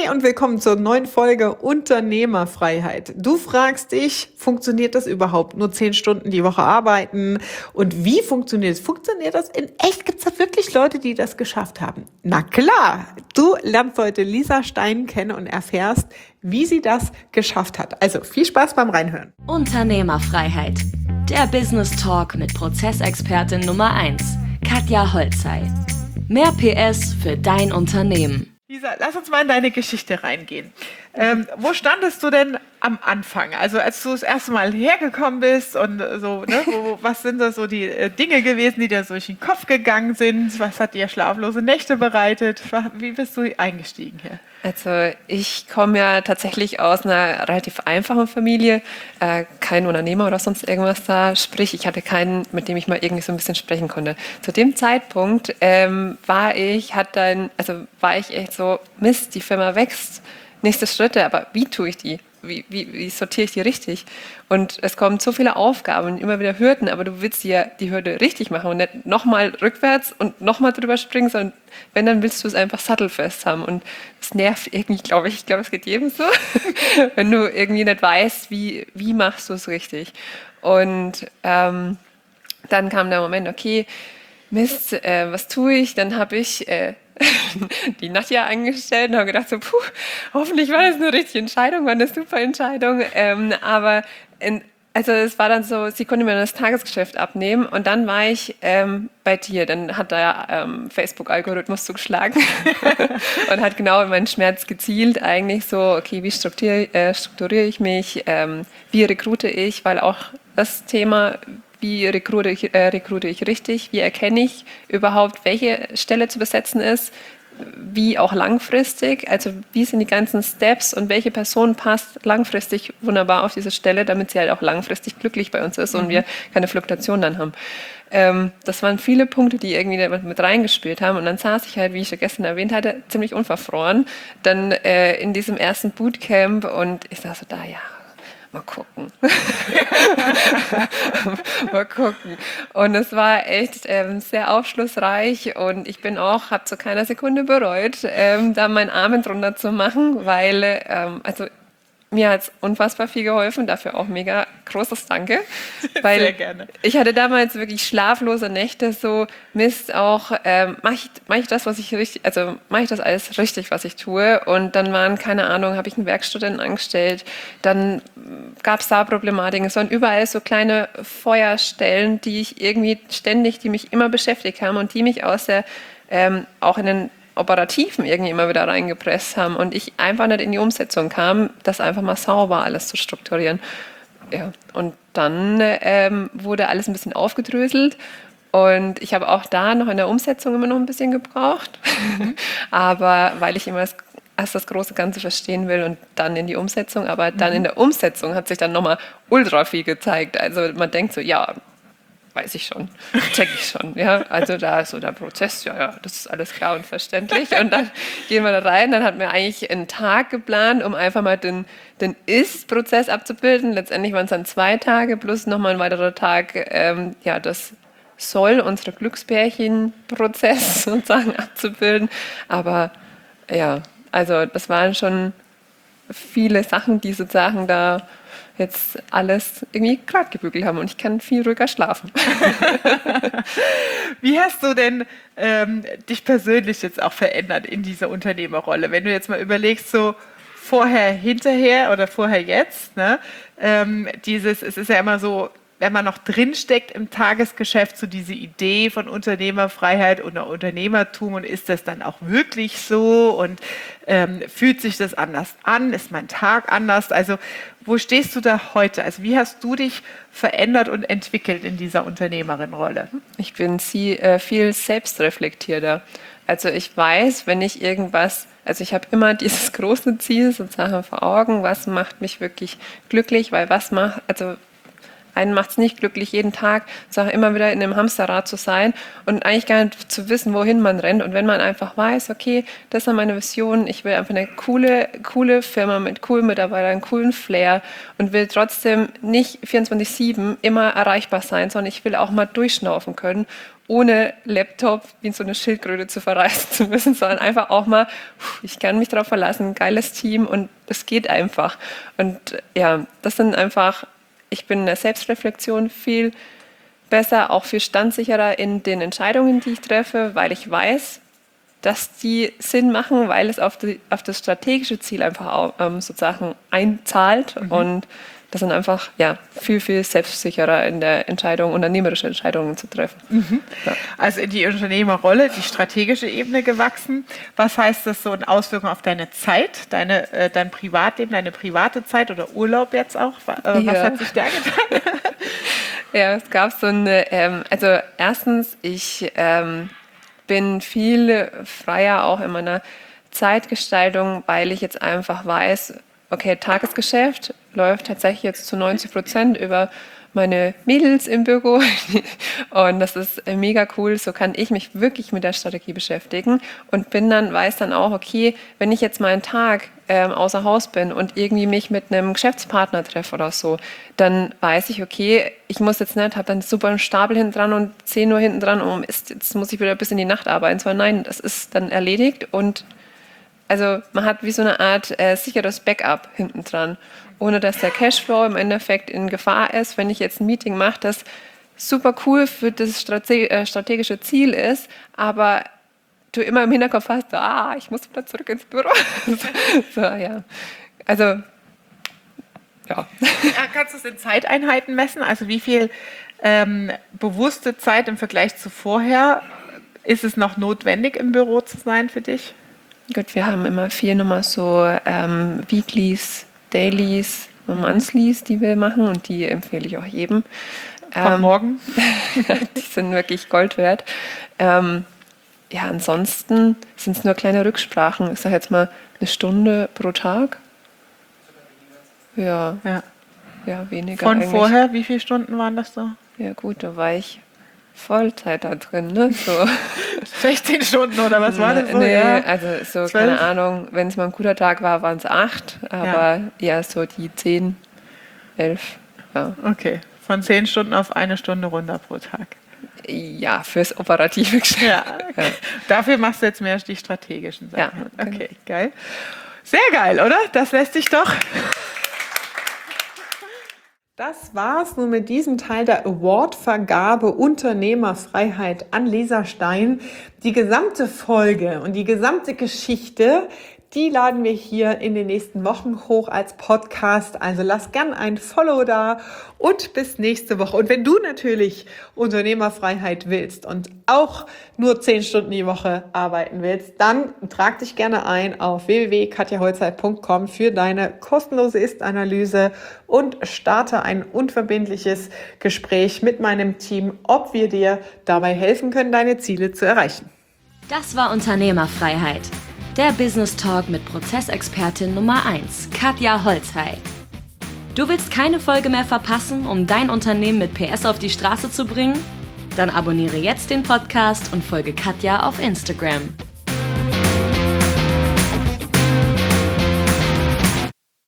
und willkommen zur neuen Folge Unternehmerfreiheit. Du fragst dich, funktioniert das überhaupt? Nur 10 Stunden die Woche arbeiten? Und wie funktioniert es? Funktioniert das in echt? Gibt es da wirklich Leute, die das geschafft haben? Na klar, du lernst heute Lisa Stein kennen und erfährst, wie sie das geschafft hat. Also viel Spaß beim Reinhören. Unternehmerfreiheit. Der Business Talk mit Prozessexpertin Nummer 1, Katja Holzei. Mehr PS für dein Unternehmen. Lisa, lass uns mal in deine Geschichte reingehen. Wo standest du denn am Anfang? Also als du das erste Mal hergekommen bist und so, ne, was sind da so die Dinge gewesen, die dir so durch den Kopf gegangen sind? Was hat dir schlaflose Nächte bereitet? Wie bist du eingestiegen hier? Also ich komme ja tatsächlich aus einer relativ einfachen Familie, kein Unternehmer oder sonst irgendwas da, sprich ich hatte keinen, mit dem ich mal irgendwie so ein bisschen sprechen konnte. Zu dem Zeitpunkt war ich echt so, Mist, die Firma wächst, nächste Schritte, aber wie tue ich die? Wie sortiere ich die richtig? Und es kommen so viele Aufgaben und immer wieder Hürden, aber du willst ja die Hürde richtig machen und nicht nochmal rückwärts und nochmal drüber springen, sondern wenn, dann willst du es einfach sattelfest haben. Und das nervt irgendwie, glaube ich. Ich glaube, es geht jedem so, wenn du irgendwie nicht weißt, wie machst du es richtig. Und dann kam der Moment, okay, Mist, was tue ich? Dann habe ich die Nadja angestellt und habe gedacht, so, hoffentlich war das eine richtige Entscheidung, war eine super Entscheidung. Also es war dann so, sie konnte mir das Tagesgeschäft abnehmen und dann war ich bei dir. Dann hat der Facebook-Algorithmus zugeschlagen und hat genau in meinen Schmerz gezielt. Eigentlich so, okay, wie strukturiere ich mich, wie rekrute ich, weil auch das Thema, wie rekrute ich richtig, wie erkenne ich überhaupt, welche Stelle zu besetzen ist, wie auch langfristig, also wie sind die ganzen Steps und welche Person passt langfristig wunderbar auf diese Stelle, damit sie halt auch langfristig glücklich bei uns ist und wir keine Fluktuation dann haben. Das waren viele Punkte, die irgendwie mit reingespielt haben und dann saß ich halt, wie ich ja gestern erwähnt hatte, ziemlich unverfroren, dann in diesem ersten Bootcamp und ich saß so da, ja, mal gucken. Mal gucken. Und es war echt sehr aufschlussreich und ich habe zu keiner Sekunde bereut, da meinen Arm drunter zu machen, weil mir hat es unfassbar viel geholfen, dafür auch mega großes Danke. Weil Sehr gerne. Ich hatte damals wirklich schlaflose Nächte, so Mist auch, mach ich das alles richtig, was ich tue? Und dann keine Ahnung, habe ich einen Werkstudenten angestellt, dann gab es da Problematiken, es waren überall so kleine Feuerstellen, die mich immer beschäftigt haben und die mich auch in den Operativen irgendwie immer wieder reingepresst haben und ich einfach nicht in die Umsetzung kam, das einfach mal sauber alles zu strukturieren. Ja, und dann wurde alles ein bisschen aufgedröselt und ich habe auch da noch in der Umsetzung immer noch ein bisschen gebraucht, aber weil ich immer erst das große Ganze verstehen will und dann in die Umsetzung, aber dann in der Umsetzung hat sich dann nochmal ultra viel gezeigt. Also man denkt so, ja, weiß ich schon, check ich schon, ja, also da ist so der Prozess, ja, das ist alles klar und verständlich und dann gehen wir da rein, dann hatten wir eigentlich einen Tag geplant, um einfach mal den Ist-Prozess abzubilden, letztendlich waren es dann 2 Tage plus nochmal ein weiterer Tag, das soll unsere Glückspärchen-Prozess sozusagen abzubilden, aber ja, also das waren schon viele Sachen, die sozusagen da jetzt alles irgendwie gerade gebügelt haben und ich kann viel ruhiger schlafen. Wie hast du denn dich persönlich jetzt auch verändert in dieser Unternehmerrolle? Wenn du jetzt mal überlegst, so vorher, hinterher oder vorher, jetzt, ne? Es ist ja immer so, wenn man noch drinsteckt im Tagesgeschäft, so diese Idee von Unternehmerfreiheit oder Unternehmertum und ist das dann auch wirklich so und fühlt sich das anders an? Ist mein Tag anders? Also wo stehst du da heute? Also wie hast du dich verändert und entwickelt in dieser Unternehmerin-Rolle? Ich bin viel selbstreflektierter. Also ich weiß, wenn ich ich habe immer dieses große Ziel sozusagen vor Augen, was macht mich wirklich glücklich, weil einen macht es nicht glücklich, jeden Tag immer wieder in einem Hamsterrad zu sein und eigentlich gar nicht zu wissen, wohin man rennt. Und wenn man einfach weiß, okay, das sind meine Visionen, ich will einfach eine coole Firma mit coolen Mitarbeitern, einen coolen Flair und will trotzdem nicht 24/7 immer erreichbar sein, sondern ich will auch mal durchschnaufen können, ohne Laptop wie in so eine Schildkröte zu verreißen zu müssen, sondern einfach auch mal, ich kann mich darauf verlassen, ein geiles Team und es geht einfach. Und ja, das sind einfach, ich bin in der Selbstreflexion viel besser, auch viel standsicherer in den Entscheidungen, die ich treffe, weil ich weiß, dass die Sinn machen, weil es auf das strategische Ziel einfach auch, sozusagen einzahlt und das sind einfach viel selbstsicherer in der Entscheidung, unternehmerische Entscheidungen zu treffen. Ja. Also in die Unternehmerrolle, die strategische Ebene gewachsen. Was heißt das so in Auswirkungen auf deine Zeit, dein Privatleben, deine private Zeit oder Urlaub jetzt auch? Was hat sich da getan? Ja, es gab so eine, also erstens, ich bin viel freier auch in meiner Zeitgestaltung, weil ich jetzt einfach weiß, okay, Tagesgeschäft läuft tatsächlich jetzt zu 90% über meine Mädels im Büro und das ist mega cool. So kann ich mich wirklich mit der Strategie beschäftigen und weiß dann auch, okay, wenn ich jetzt mal einen Tag außer Haus bin und irgendwie mich mit einem Geschäftspartner treffe oder so, dann weiß ich, okay, ich muss jetzt nicht, habe dann super einen Stapel hinten dran und 10 Uhr hinten dran, jetzt muss ich wieder bis in die Nacht arbeiten, sondern nein, das ist dann erledigt und also man hat wie so eine Art sicheres Backup hinten dran, ohne dass der Cashflow im Endeffekt in Gefahr ist. Wenn ich jetzt ein Meeting mache, das super cool für das strategische Ziel ist, aber du immer im Hinterkopf hast, ich muss wieder zurück ins Büro. So, ja. Also, ja. Kannst du es in Zeiteinheiten messen? Also wie viel bewusste Zeit im Vergleich zu vorher ist es noch notwendig, im Büro zu sein für dich? Gut, wir haben immer 4 nochmal so Weeklies, Dailies und Monthlies, die wir machen und die empfehle ich auch jedem. Von morgen? Die sind wirklich Gold wert. Ansonsten sind es nur kleine Rücksprachen. Ich sage jetzt mal 1 Stunde pro Tag. Ja, weniger Von eigentlich. vorher, wie viele Stunden waren das so? Ja gut, da war ich Vollzeit da drin, ne? So. 16 Stunden oder was war das so? Nee, Ja. also so, 12? keine Ahnung, wenn es mal ein guter Tag war, waren es 8, aber so die 10, 11, ja. Okay, von 10 Stunden auf 1 Stunde runter pro Tag. Ja, fürs operative Geschäft. Ja, okay. Dafür machst du jetzt mehr die strategischen Sachen. Ja, genau. Okay, geil. Sehr geil, oder? Das lässt sich doch... Das war's nun mit diesem Teil der Award-Vergabe Unternehmerfreiheit an Lisa Stein. Die gesamte Folge und die gesamte Geschichte, die laden wir hier in den nächsten Wochen hoch als Podcast. Also lass gern ein Follow da und bis nächste Woche. Und wenn du natürlich Unternehmerfreiheit willst und auch nur 10 Stunden die Woche arbeiten willst, dann trag dich gerne ein auf www.katjaholzei.com für deine kostenlose Ist-Analyse und starte ein unverbindliches Gespräch mit meinem Team, ob wir dir dabei helfen können, deine Ziele zu erreichen. Das war Unternehmerfreiheit. Der Business Talk mit Prozessexpertin Nummer 1, Katja Holzei. Du willst keine Folge mehr verpassen, um dein Unternehmen mit PS auf die Straße zu bringen? Dann abonniere jetzt den Podcast und folge Katja auf Instagram.